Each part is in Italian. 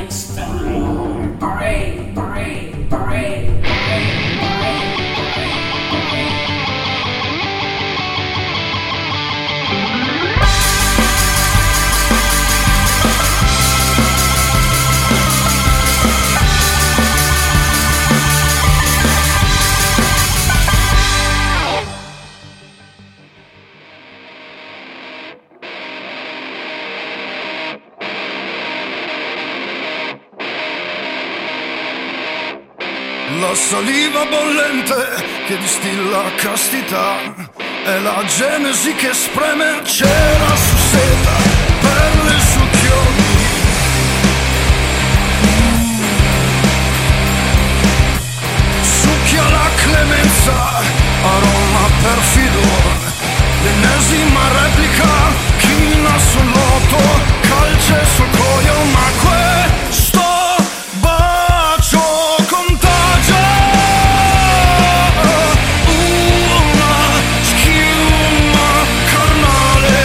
La saliva bollente che distilla castità è la genesi che spreme cera su seta, pelle su chiodi. Succhia la clemenza, aroma perfido, l'ennesima replica, china sul loto, calce sul cuoio, ma questo bacio contagia. Una schiuma carnale,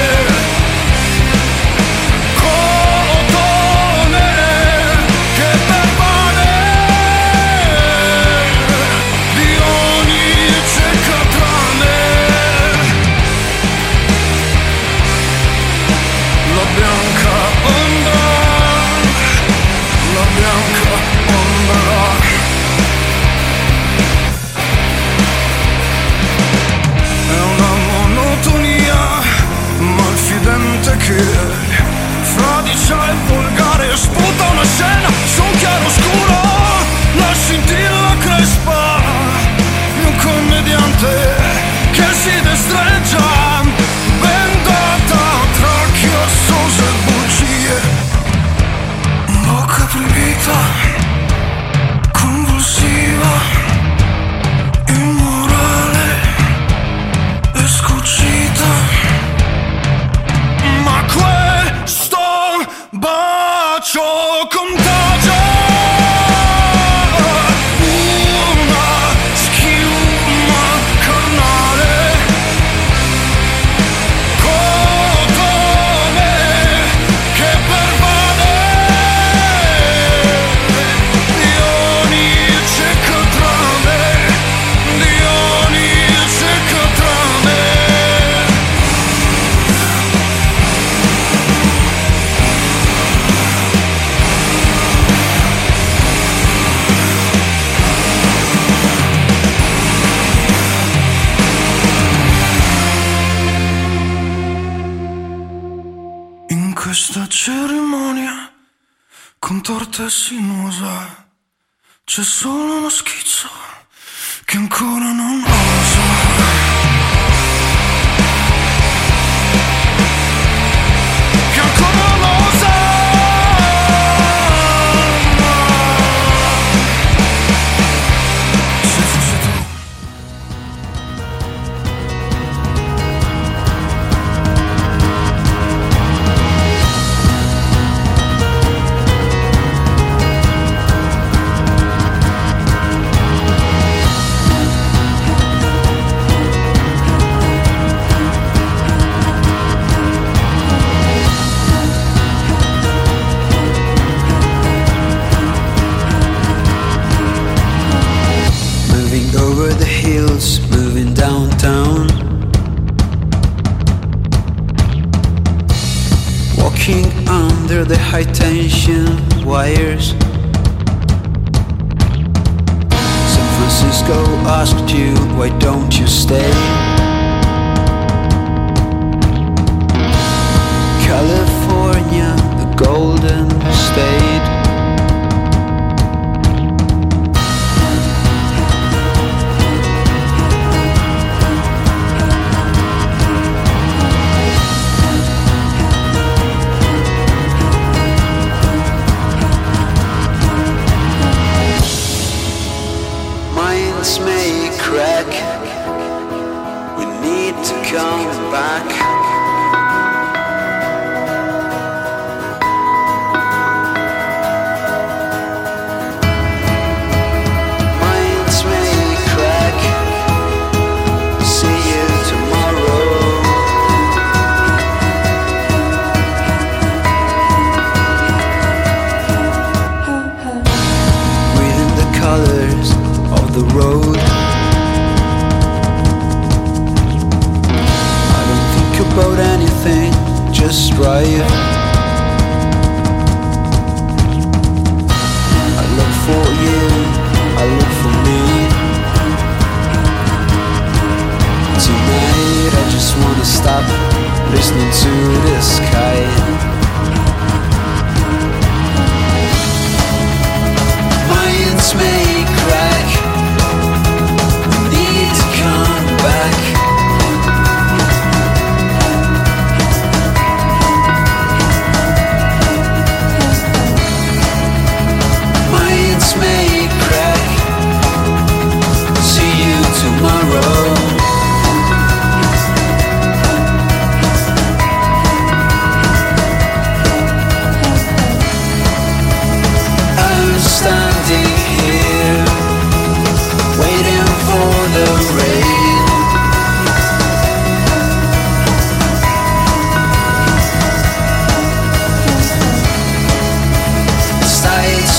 cotone che pervade di ogni cieca trame. La bianca ombra, la bianca ombra. È una monotonia malfidente che fradicia e volgare sputa una scena su un chiaroscuro, la scintilla crespa di un commediante che si destreggia, bendata tra chiassose bugie, bocca proibita, convulsiva, immorale e scucita, ma questo bacio contagia. Una schiuma carnale, cotone che pervade di ogni cieca trame, di ogni cieca trame. In questa cerimonia contorta e sinuosa c'è solo uno schizzo che ancora non osa. Che ancora non osa. Se fossi tu. Moving over the hills, moving downtown, walking under the high tension wires. San Francisco asked you, why don't you stay? California, the Golden State. Minds may crack, we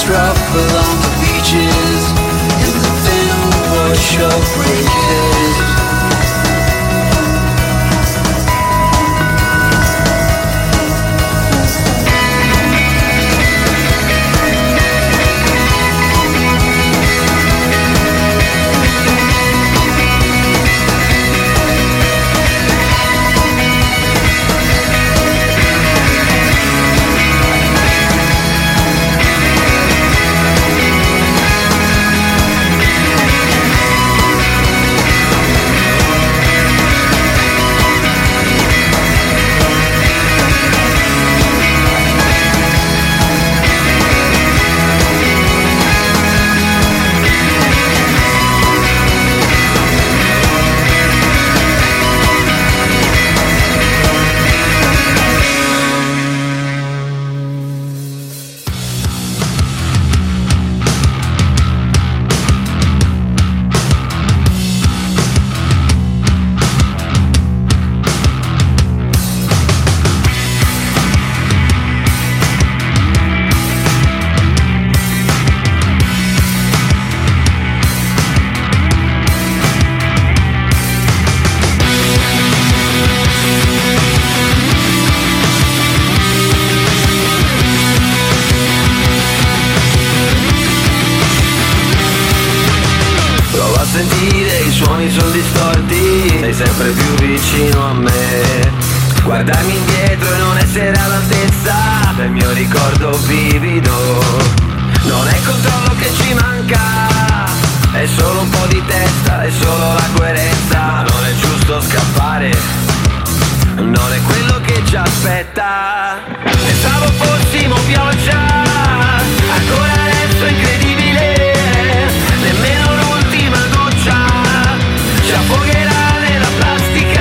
rough along the beaches in the thin wash of breakers. Sentire i suoni sono distorti, sei sempre più vicino a me. Guardarmi indietro e non essere all'altezza del mio ricordo vivido. Non è controllo che ci manca, è solo un po' di testa, è solo la coerenza. Ma non è giusto scappare, non è quello che ci aspetta. Pensavo fossimo pioggia, ancora adesso è incredibile. Nemmeno l'ultima goccia ci affogherà nella plastica.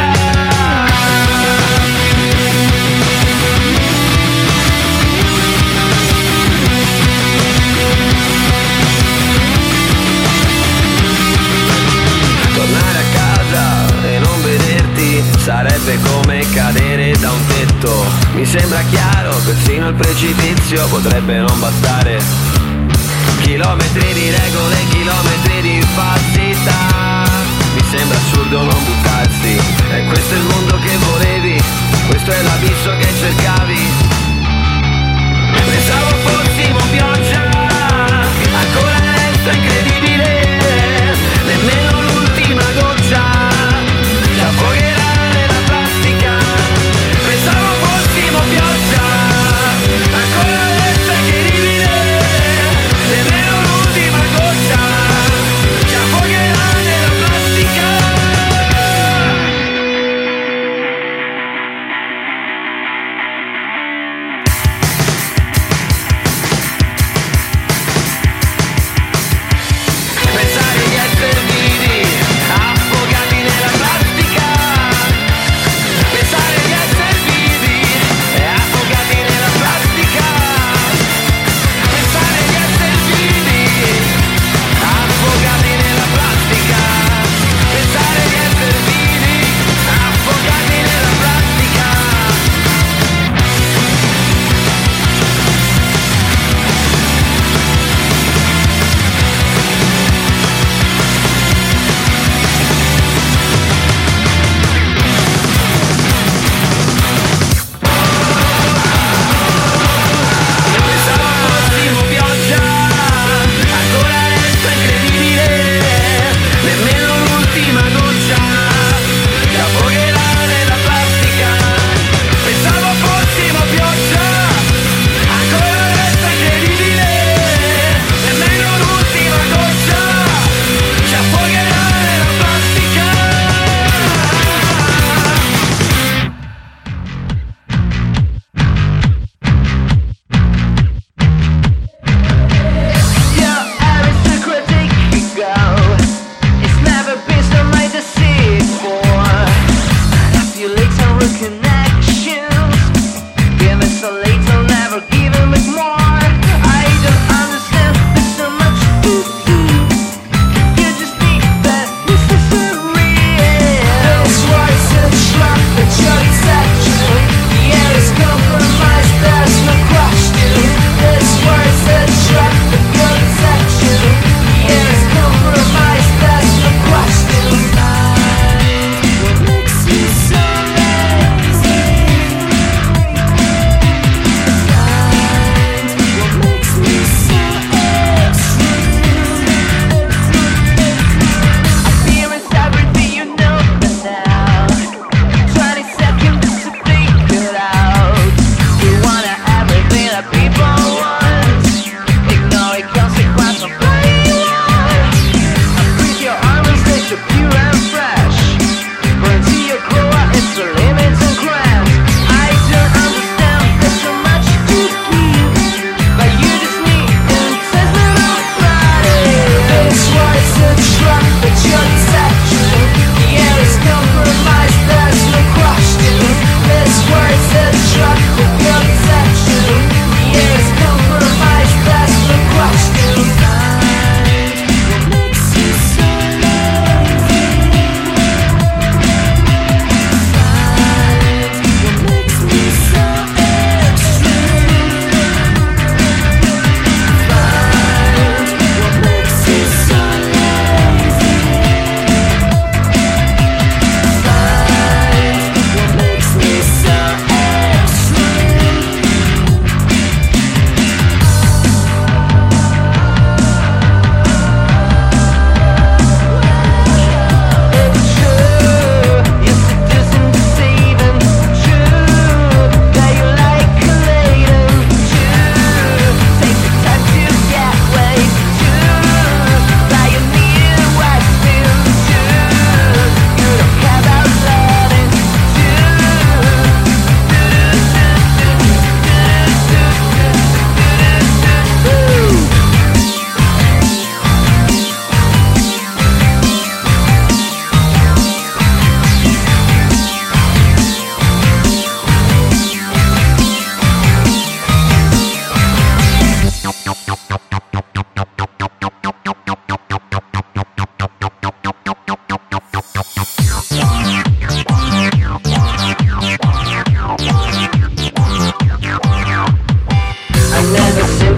Tornare a casa e non vederti sarebbe come cadere da un tetto. Mi sembra chiaro, persino il precipizio potrebbe non bastare. Chilometri di regole, chilometri di falsità. Mi sembra assurdo non buttarsi. E questo è il mondo che volevi, questo è l'abisso che cercavi. Pensavo fossimo pioggia, ancora adesso è incredibile. Nemmeno l'ultima goccia ci affogherà nella plastica. Pensavo fossimo pioggia, ancora adesso è incredibile. Nemmeno l'ultima goccia ci affogherà nella plastica.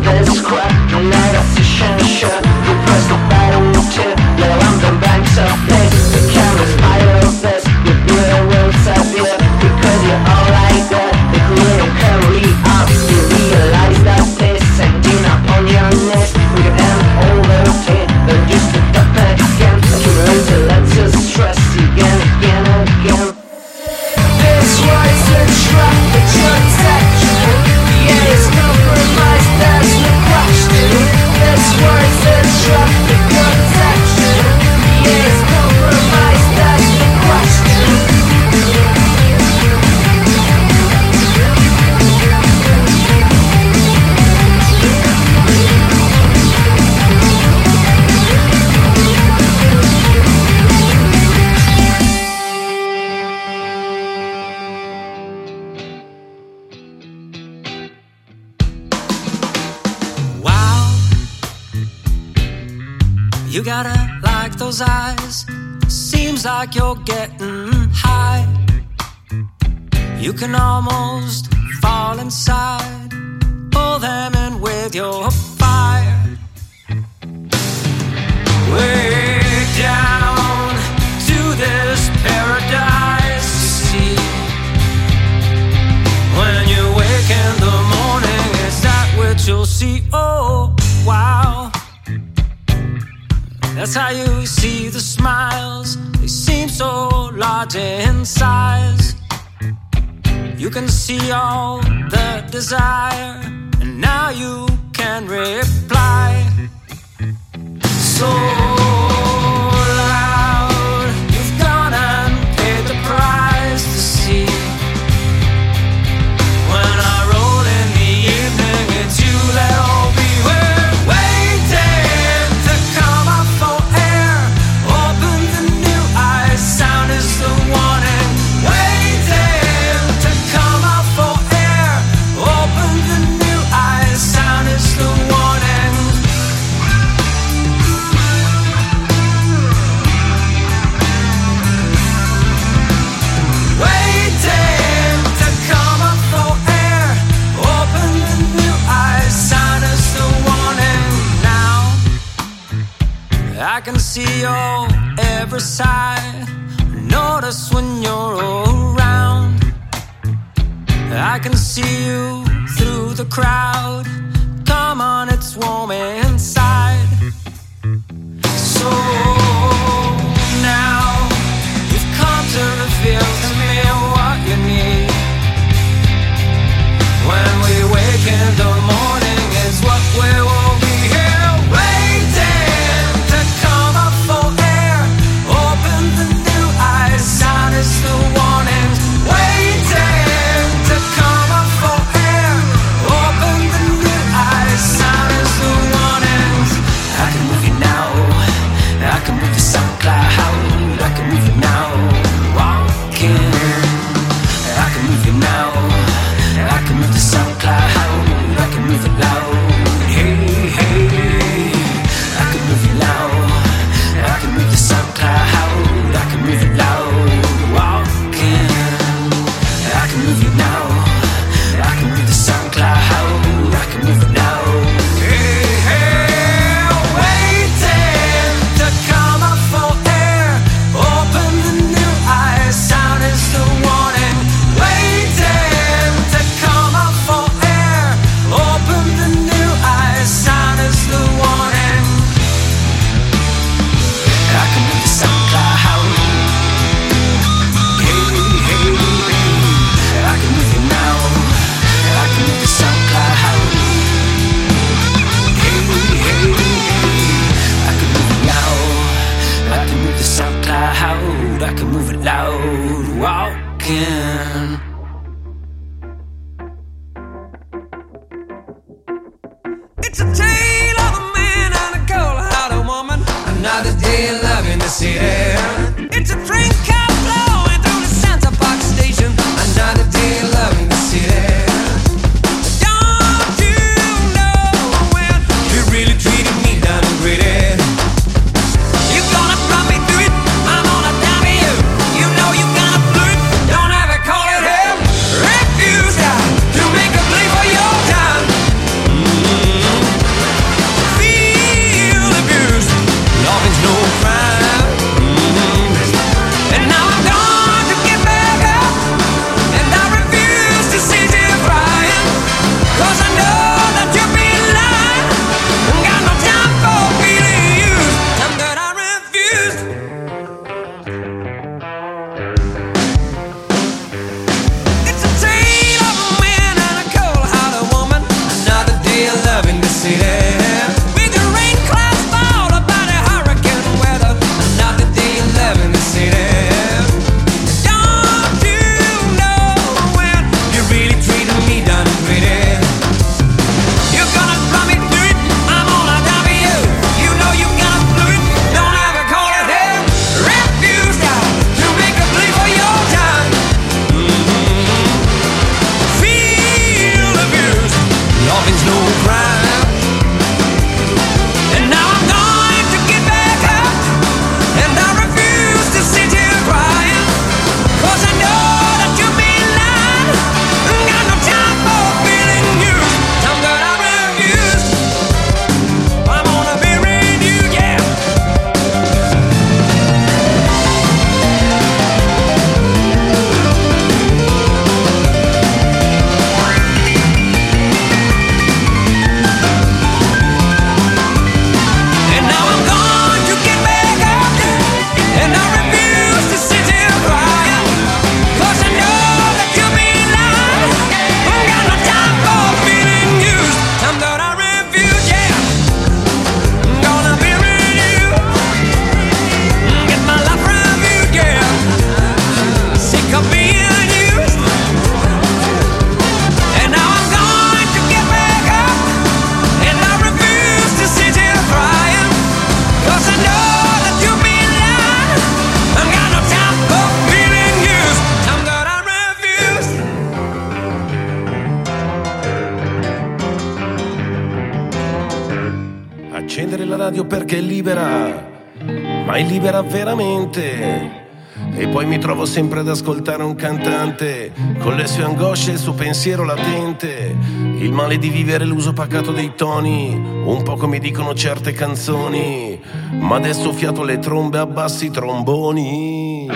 this crap. And now that's the shensha. We press the button to the London banks of this. The cameras fire of this. The beer will disappear because you're all like that. The couldn't carry up. You realize that this ending up on your neck. We can end over it. Then just to duck back again. Accumulator lets us stress again, again, again. This was a trap, the transaction. Yeah, it's compromised, that's the question. This was a trap, the transaction. Yeah, it's compromised, that's the question. You gotta like those eyes. Seems like you're getting high. You can almost fall inside. Pull them in with your fire. Way down to this paradise you see. When you wake in the morning, is that what you'll see? Oh, wow. That's how you see the smiles. They seem so large in size. You can see all the desire, and now you can reply. So loud, you've gone and paid the price to see. When I roll in the evening, it's you that will be waiting to come up for air. Open the new eyes, sound is the warning. Waiting to come up for air. Open the new eyes, sound is the warning. Waiting to come up for air. Open the new eyes, sound is the warning. Now I can see your every side. Notice when you're around. I can see you through the crowd. Come on, it's warm inside. So now you've come to reveal to me what you need. When we wake in the morning, is what we will be here waiting to come up for air. Open the new eyes, sound is the warning. Waiting to come up for air. Open the new eyes, sound is the warnings. I can move you now. I can move the SoundCloud. I can move you now. Walking. I can move you now. I can move the SoundCloud. I can move it loud. Hey, hey. I can move you loud. I can move the SoundCloud. I can move it loud. Walking. I can move you now. I can move the SoundCloud. I can move it now. Hey, hey. Waiting to come up for air. Open the new eyes, sound is the warning. Waiting to come up for air. Open the new eyes, sound is the warning. I can move the SoundCloud. Hey, hey. I can move you now. I can move the SoundCloud. Hey, hey. I can move it now. I can move the SoundCloud. I can move it loud. Walking. It's a tale of a man and a cold-hearted woman. Another day of love in the city. It's a train car flowing through the Santa Park station. Another day of love in the city. Don't you know when you really treated me down and gritty? You gonna run me through it? I'm gonna die for you. You know you gonna blow it. Don't ever call it hell. Refuse to make a play for your time. accendere la radio perché è libera, ma è libera veramente. E poi mi trovo sempre ad ascoltare un cantante con le sue angosce e il suo pensiero latente, il male di vivere, l'uso pacato dei toni, un po' come dicono certe canzoni, ma adesso fiato alle trombe, abbassi i tromboni.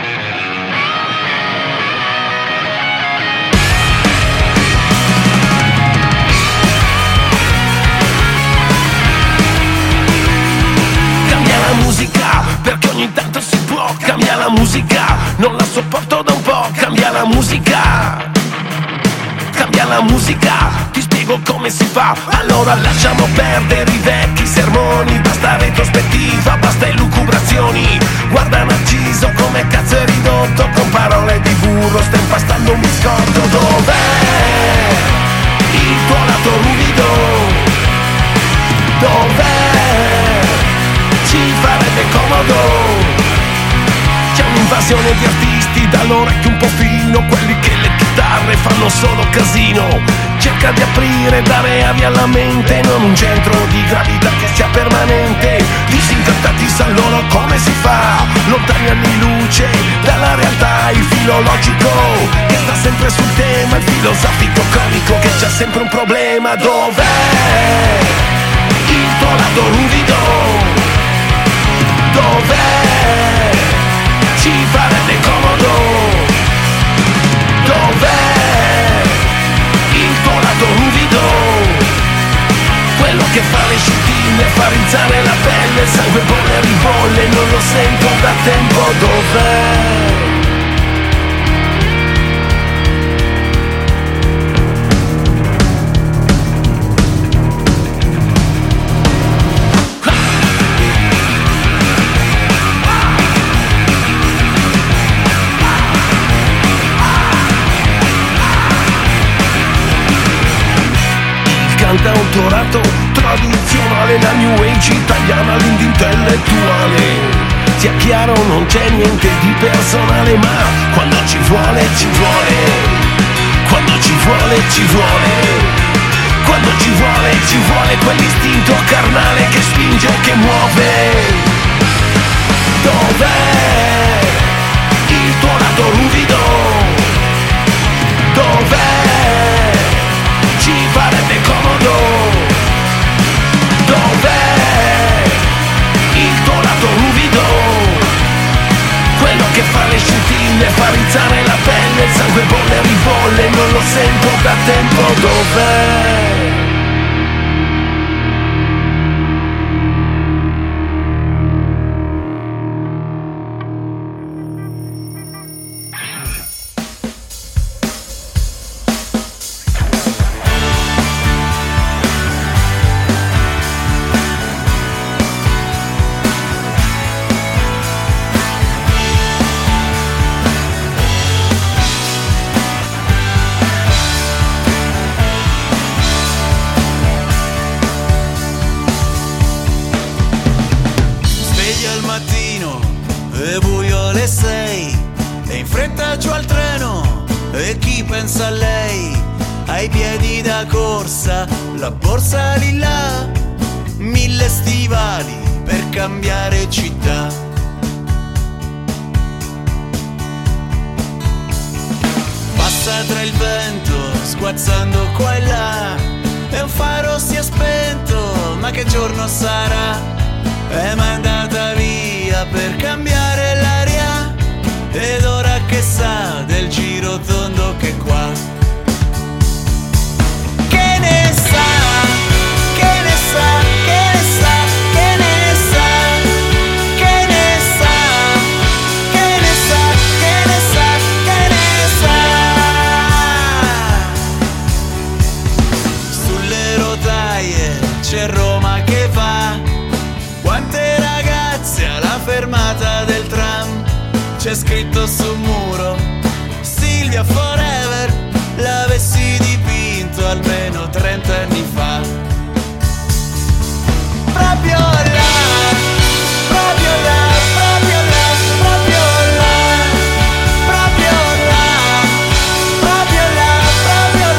Cambia la musica, perché ogni tanto si può. Cambia la musica, non la sopporto da un po'. Cambia la musica, cambia la musica, ti spiego come si fa. Allora lasciamo perdere i vecchi sermoni, basta retrospettiva, basta elucubrazioni. Guarda Narciso come cazzo è ridotto, con parole di burro sta impastando un biscotto. Dov'è il tuo lato ruvido? Dov'è? Ci farebbe comodo. C'è un'invasione di artisti dall'orecchio un po' fino, quelli che le chitarre fanno solo casino. Cerca di aprire, dare avia alla mente, non un centro di gravità che sia permanente. Disincantati sa loro come si fa, lontani anni luce dalla realtà. Il filologico che sta sempre sul tema, il filosofico comico che c'ha sempre un problema. Dov'è il tuo lato ruvido? Dov'è? Ci farebbe comodo. Dov'è il tuo lato ruvido? Quello che fa le scintille, fa rizzare la pelle, il sangue bolle e ribolle, non lo sento da tempo. Dov'è? Cantautorato tradizionale, la new age italiana, l'indie intellettuale. Sia chiaro, non c'è niente di personale, ma quando ci vuole, ci vuole. Quando ci vuole, ci vuole. Quando ci vuole quell'istinto carnale che spinge, che muove. Dov'è il tuo lato ruvido? Dov'è? Ci farebbe comodo. Dov'è il tuo lato ruvido? Quello che fa le scintille, fa rizzare la pelle, il sangue bolle e ribolle, non lo sento da tempo. Dov'è? Pensa a lei, ai piedi da corsa, la borsa lì là, 1000 stivali per cambiare città. Passa tra il vento, sguazzando qua e là, e un faro si è spento, ma che giorno sarà? È mandata via per cambiare l'aria, ed ora che sa del giro tondo che qua. Che ne sa, che ne sa, che ne sa, che ne sa, che ne sa, che ne sa, che ne sa, che ne sa. Sulle rotaie c'è Roma che va, quante ragazze alla fermata del tram. C'è scritto sul muro Silvia Forever, l'avessi dipinto almeno 30 anni fa. Proprio là, proprio là, proprio là, proprio là, proprio là, proprio là, proprio là, proprio là.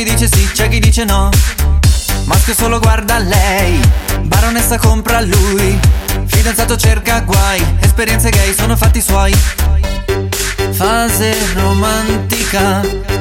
chi dice sì, c'è chi dice no. Maschio solo guarda lei, baronessa compra lui, fidanzato cerca guai, esperienze gay sono fatti suoi. Fase romantica,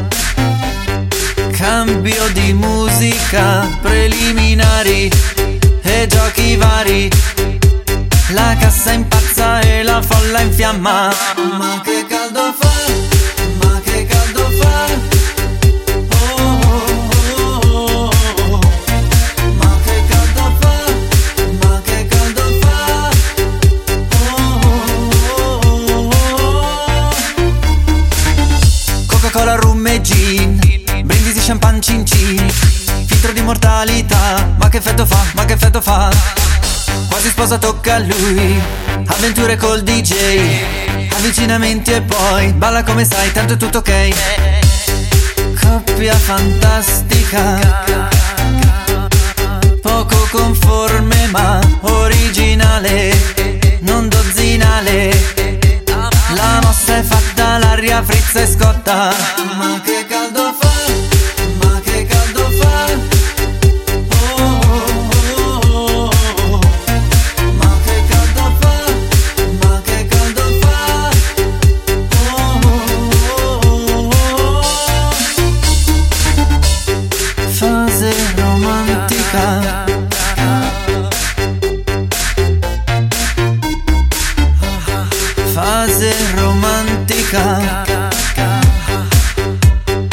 cambio di musica, preliminari e giochi vari. La cassa impazza e la folla in fiamma. Ma che caldo fa, ma che caldo fa. Oh, oh, oh, oh. Ma che caldo fa, ma che caldo fa. Oh, oh, oh. Coca-Cola, rum e gin, brindisi, champagne, cin cin, filtro di mortalità. Ma che effetto fa, ma che effetto fa. Quasi sposa tocca a lui, avventure col DJ, avvicinamenti e poi balla come sai, tanto è tutto ok. Coppia fantastica, poco conforme ma originale, non dozzinale. La mossa è fatta, l'aria frizza e scotta. Ma che caldo fa, ma che caldo fa. Fase romantica,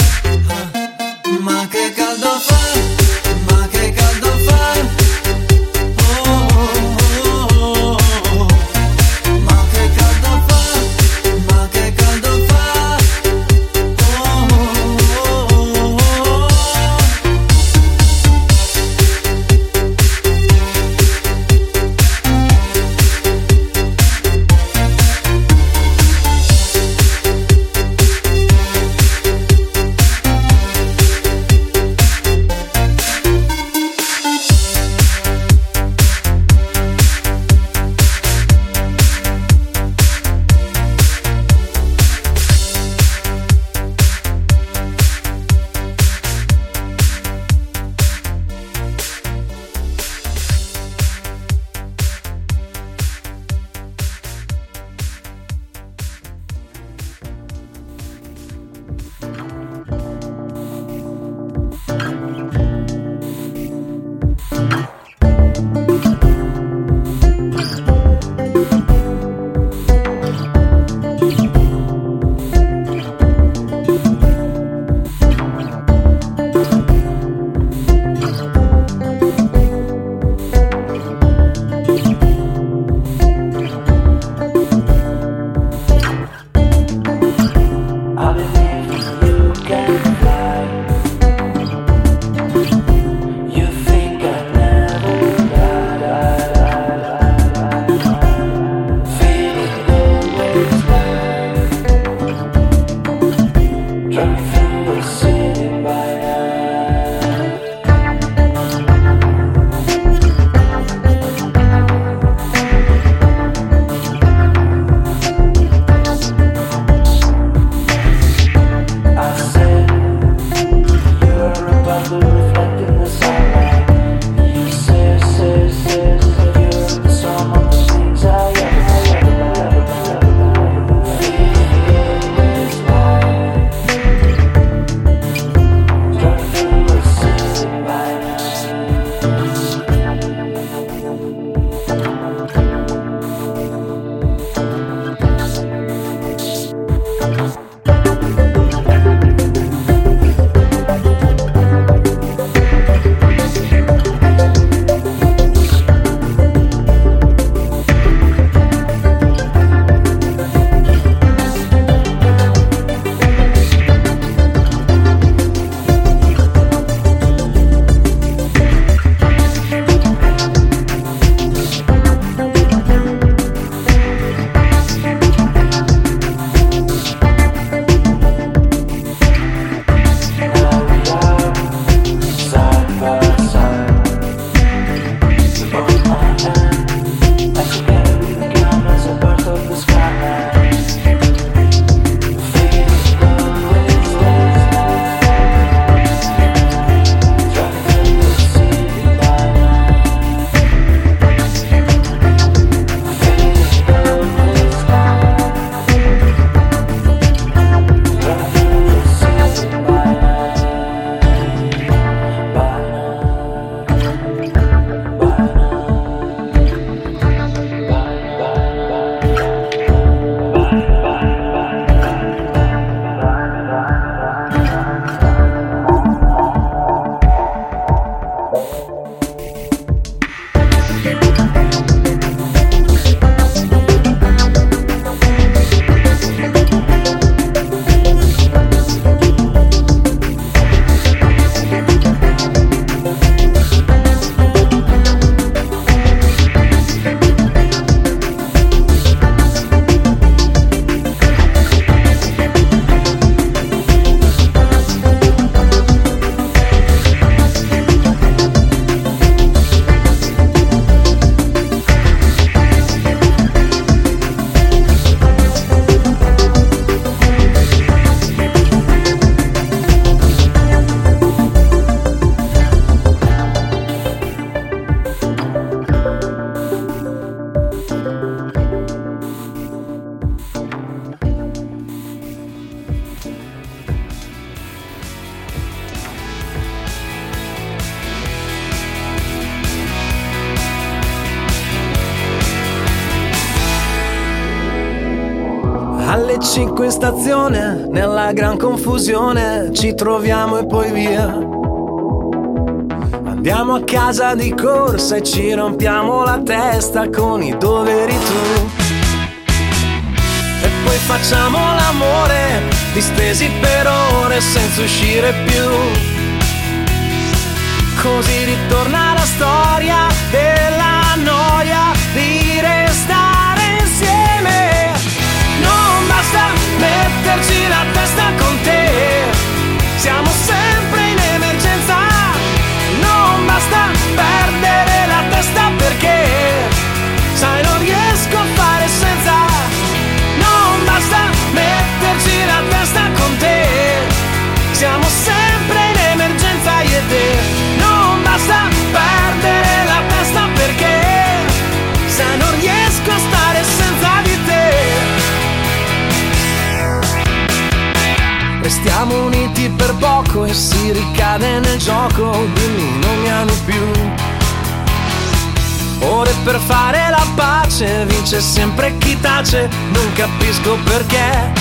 alle 5 in stazione, nella gran confusione ci troviamo e poi via. Andiamo a casa di corsa e ci rompiamo la testa con i doveri tu. E poi facciamo l'amore distesi per ore senza uscire più. Così ritorna la storia della noia di restare insieme. Non basta metterci la testa con te, siamo sempre in emergenza. Non basta perdere la testa perché, sai, non riesco a fare senza. Non basta metterci la testa con te, siamo sempre in emergenza io e te. Non basta perdere la testa perché, se non riesco a stare senza di te. Restiamo uniti per poco e si ricade nel gioco, dimmi non mi ami più. Ore per fare la pace, vince sempre chi tace, non capisco perché.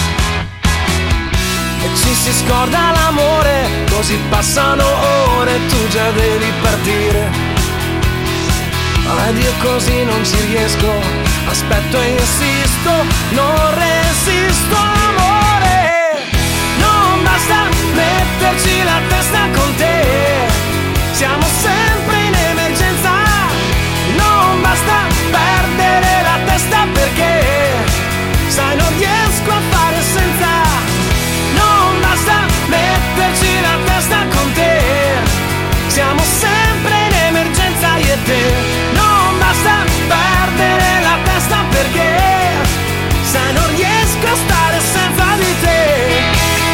E ci si scorda l'amore, così passano ore, tu già devi partire. Ed io così non ci riesco, aspetto e insisto, non resisto amore. Non basta metterci la testa con te, siamo sempre in emergenza. Non basta perdere la testa perché, sai, non riesco a fare senza. Non basta metterci la testa con te, siamo sempre in emergenza io e te. Non basta perdere la testa perché, se non riesco a stare senza di te.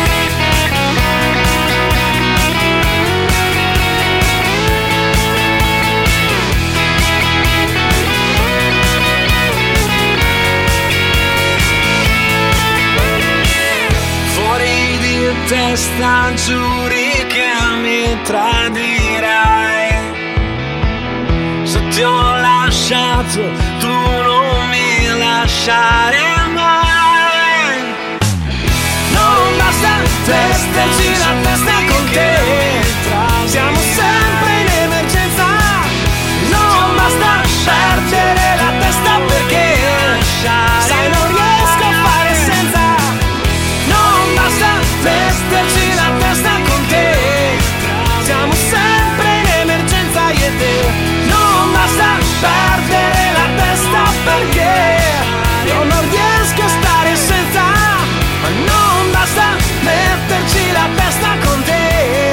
Testa giuri che mi tradirai, se ti ho lasciato tu non mi lasciare mai. Non basta metterci la testa con te, siamo sempre in emergenza. Non basta perdere la testa perché, sai, non riesco a fare senza. Non basta metterci la testa con te, siamo sempre in emergenza io e te. Non basta perdere la testa perché, io non riesco a stare senza. Ma non basta metterci la testa con te.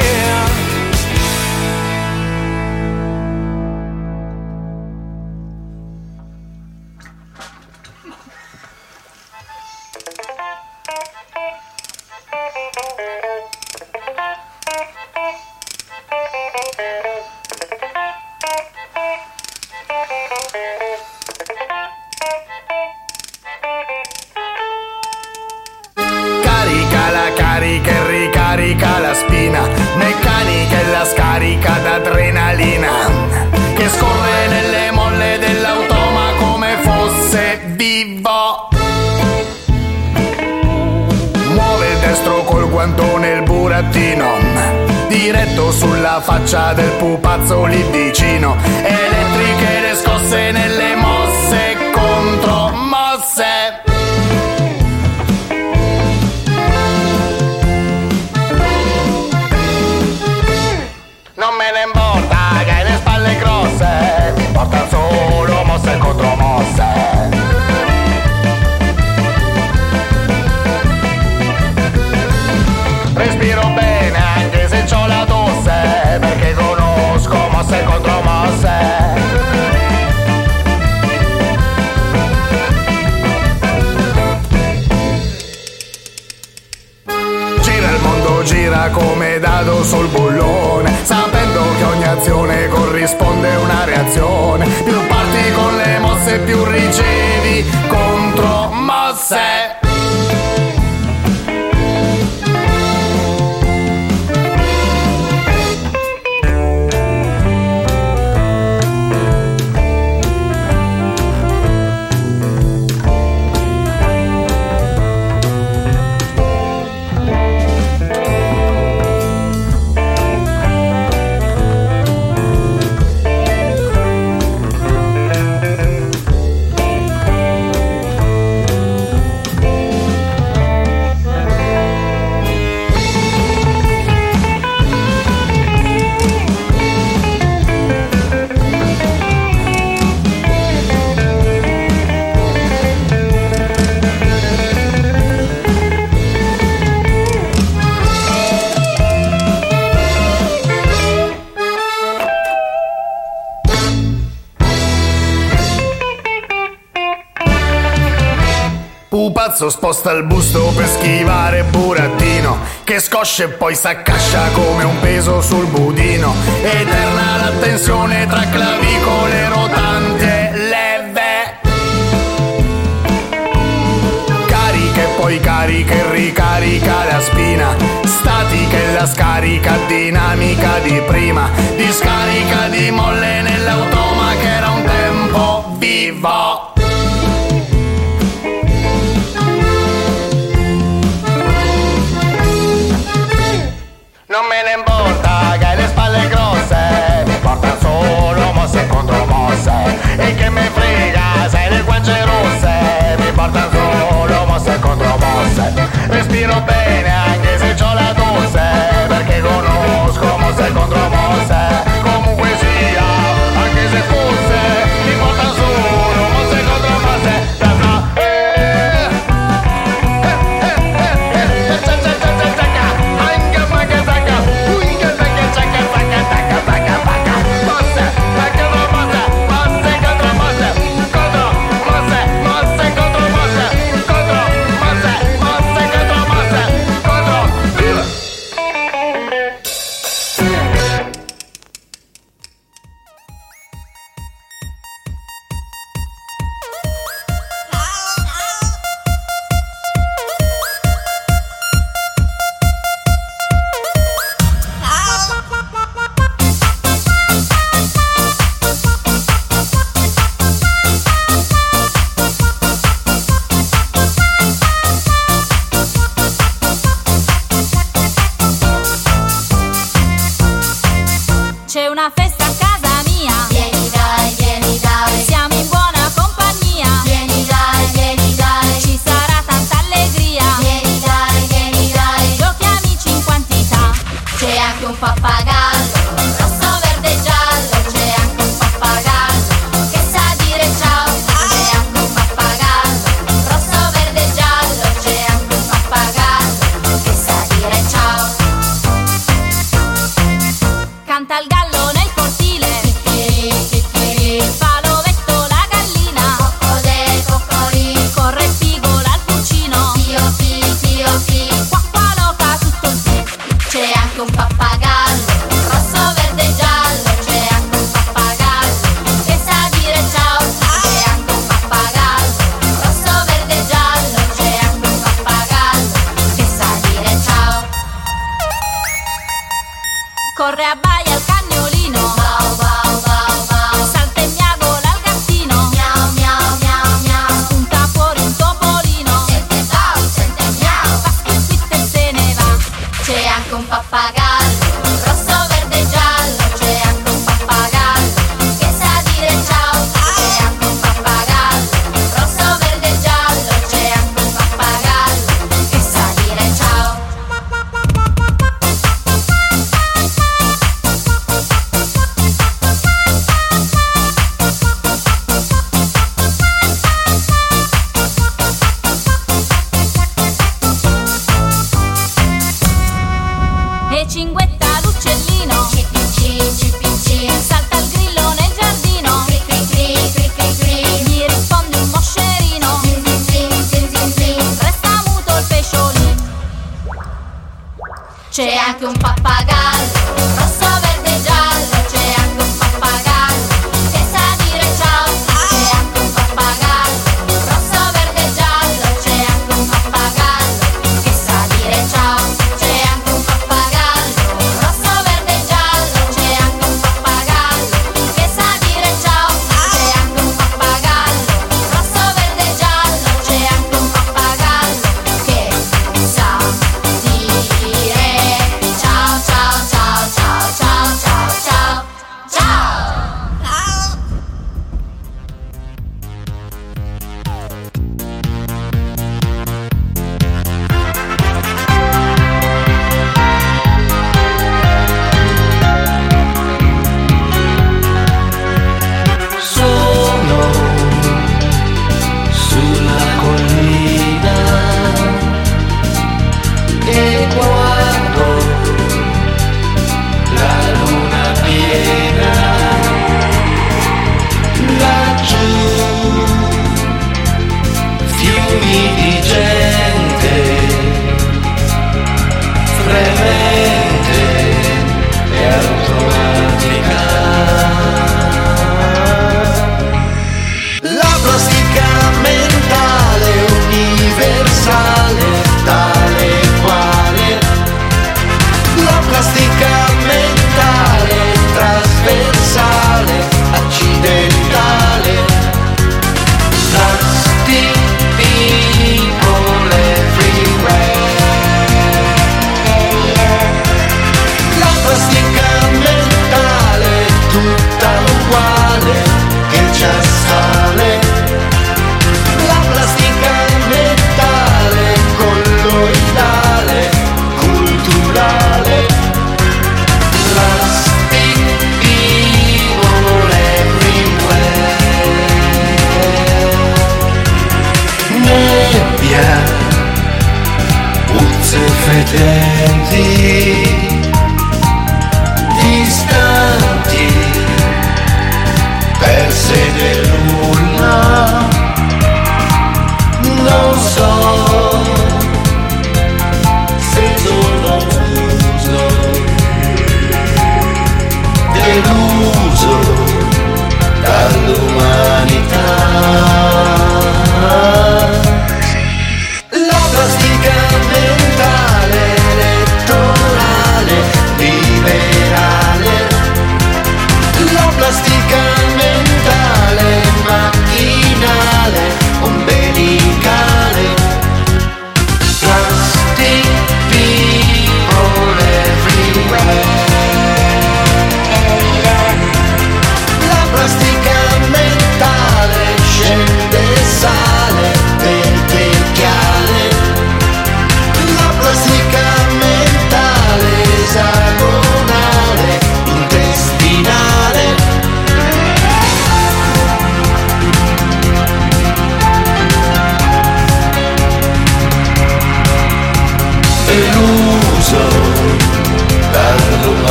Carica e ricarica la spina, meccanica e la scarica d'adrenalina che scorre nelle molle dell'automa come fosse vivo. Muove il destro col guantone il burattino, diretto sulla faccia del pupazzo lì vicino. Elettriche le scosse nelle mosse contro mosse. Non me ne importa che hai le spalle grosse, mi importa solo mosse contro mosse. Respiro bene anche se c'ho la tosse, perché conosco mosse contro mosse. Gira come dado sul bullone, sapendo che ogni azione corrisponde una reazione. Più parti con le mosse più ricevi contro mosse. Pupazzo sposta il busto per schivare Burattino, che scoscia e poi s'accascia come un peso sul budino. Eterna la tensione tra clavicole rotanti e leve, carica e poi carica e ricarica la spina, statica e la scarica, dinamica di prima, discarica di molle nell'automa che era un tempo vivo. Non me ne importa che hai le spalle grosse, mi importa solo mosse contro mosse. E che me frega se hai le guance rosse, mi importa solo mosse contro mosse. Respiro bene anche se c'ho la tosse, perché conosco mosse contro mosse. Comunque sia, anche se fosse, mi importa solo mosse contro mosse. C'è una festa a casa mia, Vieni dai, siamo in buona compagnia, vieni dai, ci sarà tanta allegria, vieni dai, giochiamici in quantità. c'è anche un pappagallo, rosso, verde e giallo, c'è anche un pappagallo che sa dire ciao, c'è anche un pappagallo, rosso, verde e giallo, c'è anche un pappagallo che sa dire ciao. Canta il gallo nel cortile, Chicchiri, fa l'ovetto la gallina, cocodè, coccorì, corre il pigolo al pulcino, tio fi, qua qua loca tutto il tè. c'è anche un pappagallo, rosso, verde e giallo, c'è anche un pappagallo che sa dire ciao, c'è anche un pappagallo, rosso, verde e giallo, c'è anche un pappagallo che sa dire ciao. Corre a baia il cagnolino, Bau, bau, bau, bau, salta e miagola il gattino, miau, miau, miau, miau, spunta fuori un topolino, sente bau, sente miau, fa squitt e se ne va. c'è anche un pappagallo, rosso, verde e giallo, c'è anche un pappagallo che sa dire ciao, c'è anche un pappagallo, rosso, verde e giallo, c'è anche un pappagallo che sa dire ciao. E cinguetta l'uccellino, CPC, salta il grillo nel giardino, cri cri cri, cri cri cri, gli risponde un moscerino, zin zin zin zin zin, resta muto il pesciolino. c'è anche un pappagallo, rosso, verde e giallo, c'è anche un pappagallo che sa dire ciao, c'è anche un pappagallo, rosso, verde e giallo, c'è anche un pappagallo che sa dire ciao, c'è anche un pappagallo, rosso, verde e giallo, c'è anche un pappagallo che sa dire ciao, c'è anche un pappagallo, rosso, verde e giallo, c'è anche un pappagallo che sa dire ciao ciao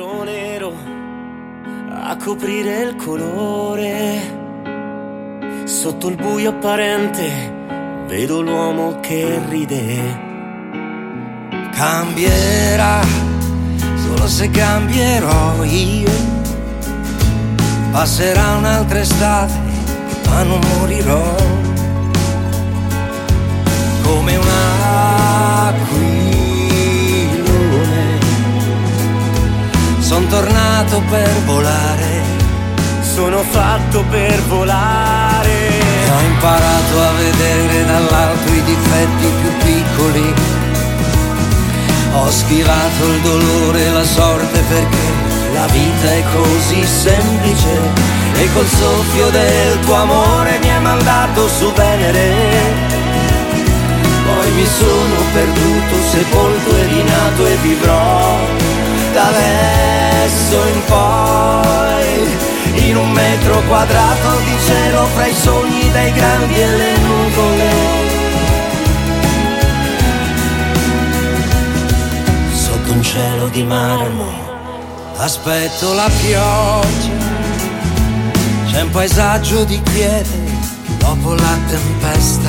nero nero a coprire il colore. Sotto il buio apparente vedo l'uomo che ride. Cambierà solo se cambierò io. Passerà un'altra estate ma non morirò. Come un aquilone son tornato per volare. Sono fatto per volare. Ho imparato a vedere dall'alto i difetti più piccoli. Ho schivato il dolore e la sorte perché la vita è così semplice. E col soffio del tuo amore mi hai mandato su Venere. Poi mi sono perduto, sepolto e rinato e vivrò da adesso in poi in un metro quadrato di cielo fra i sogni dei grandi e le nuvole. Sotto un cielo di marmo aspetto la pioggia. C'è un paesaggio di quiete dopo la tempesta.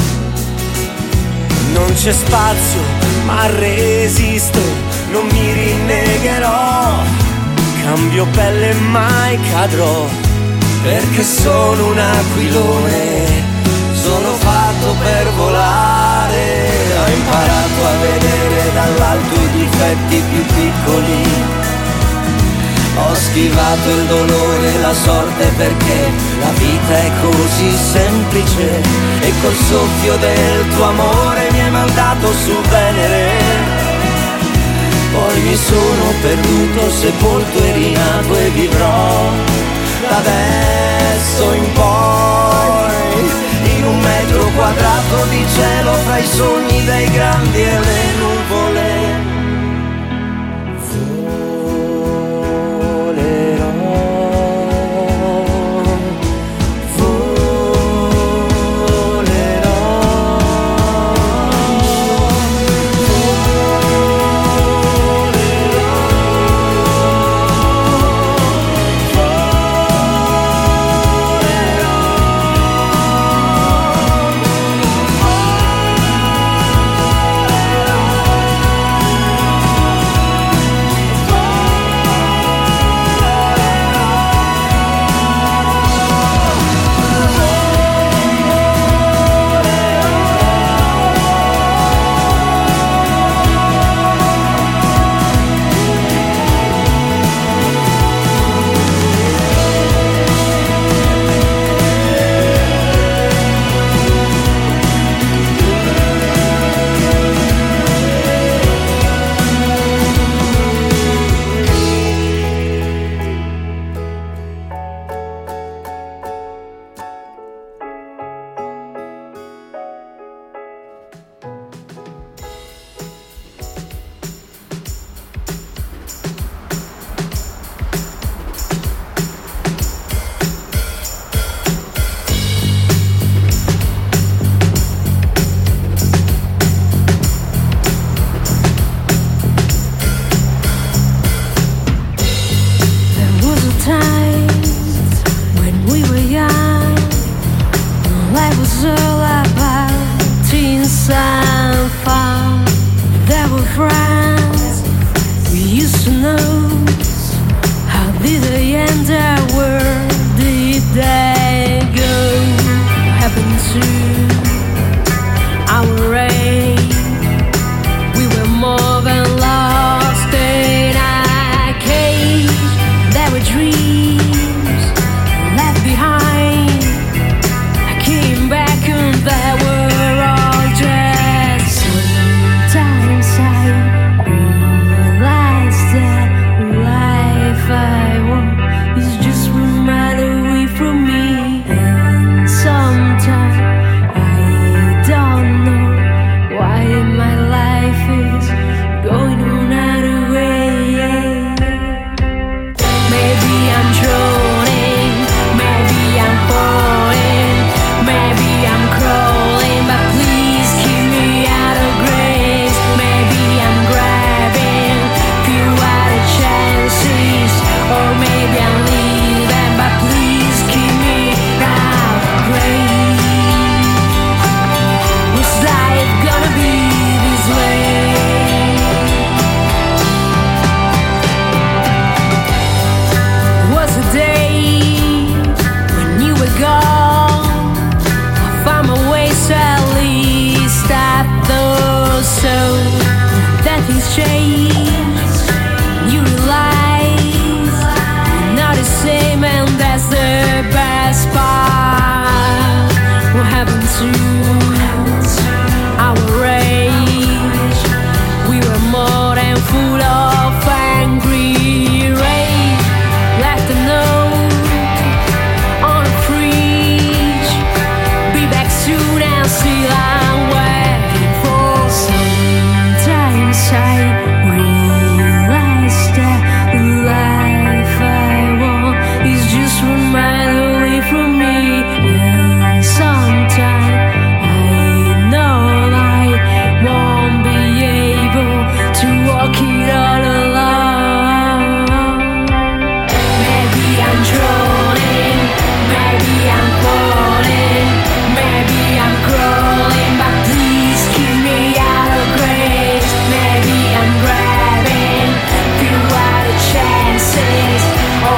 Non c'è spazio ma resisto, non mi rinnegherò. Cambio pelle e mai cadrò, perché sono un aquilone, sono fatto per volare. Ho imparato a vedere dall'alto i difetti più piccoli. Ho schivato il dolore e la sorte perché la vita è così semplice. E col soffio del tuo amore mi hai mandato su Venere. Poi mi sono perduto, sepolto e rinato e vivrò da adesso in poi in un metro quadrato di cielo fra i sogni dei grandi e le nuvole.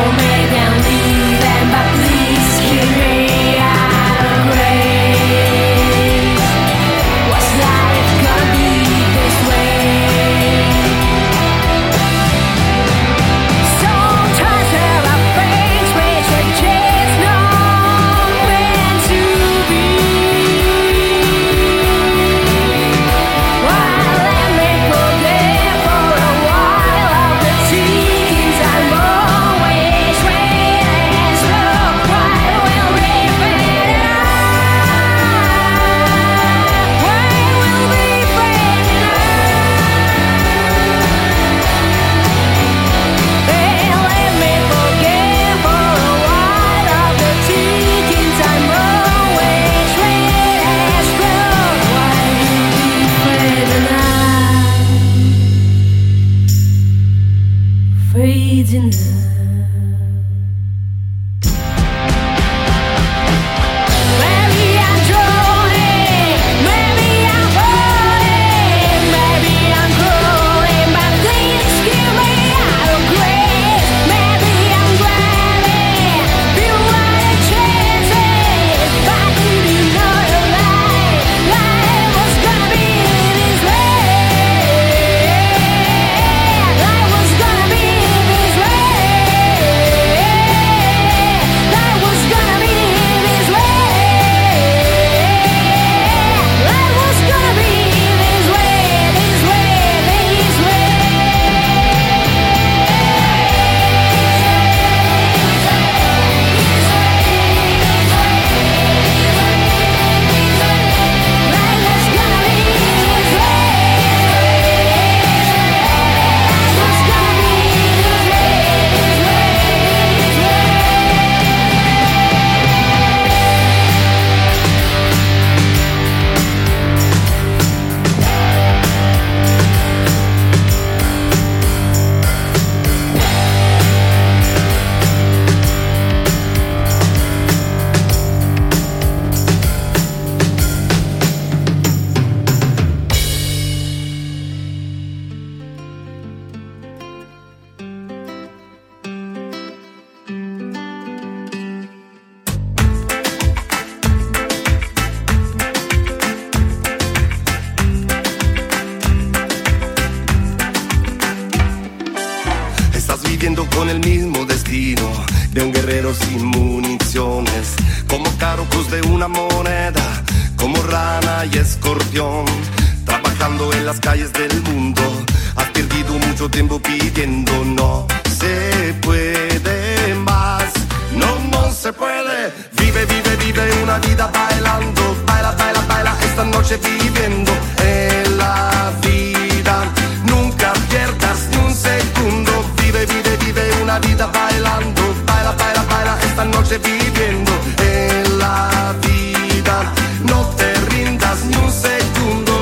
con el mismo destino de un guerrero sin municiones, como caro cruz de una moneda, como rana y escorpión, trabajando en las calles del mundo. Has perdido mucho tiempo pidiendo, no se puede más, no se puede. Vive, vive, vive una vida bailando, baila, baila, baila esta noche viviendo en la vida. Nunca pierdas ni un segundo, vive, vive, vive una vida bailando, baila, baila, baila esta noche viviendo en la vida. No te rindas ni un segundo.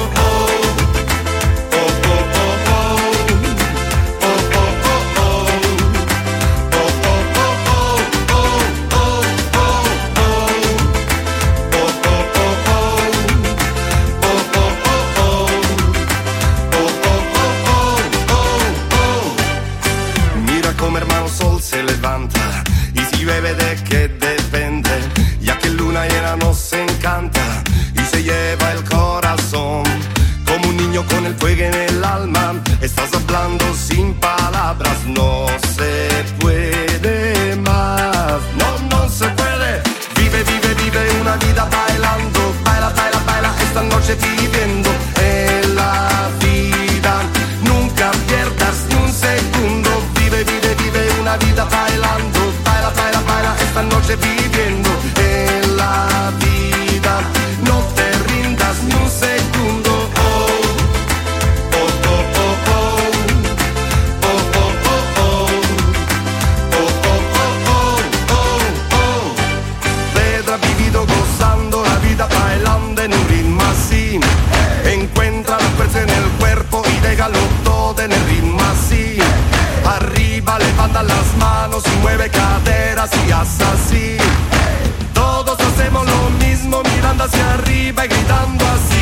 Y si bebe de qué depende, ya que luna llena nos encanta y se lleva el corazón como un niño con el fuego en el alma. Estás hablando sin palabras, no se puede más, no se puede. Vive, vive, vive una vida bailando, baila, baila, baila esta noche viviendo en la vida. Nunca pierdas ni un segundo, vive, vive, vive una vida bailando, baila, baila, baila esta noche viviendo en la vida. No te rindas ni un segundo. Pedro ha vivido gozando la vida bailando en un ritmo así. Encuentra la fuerza en el cuerpo y déjalo todo en el ritmo así. Arriba levanta las manos y mueve caderas y haz así. Todos hacemos lo mismo mirando hacia arriba y gritando así.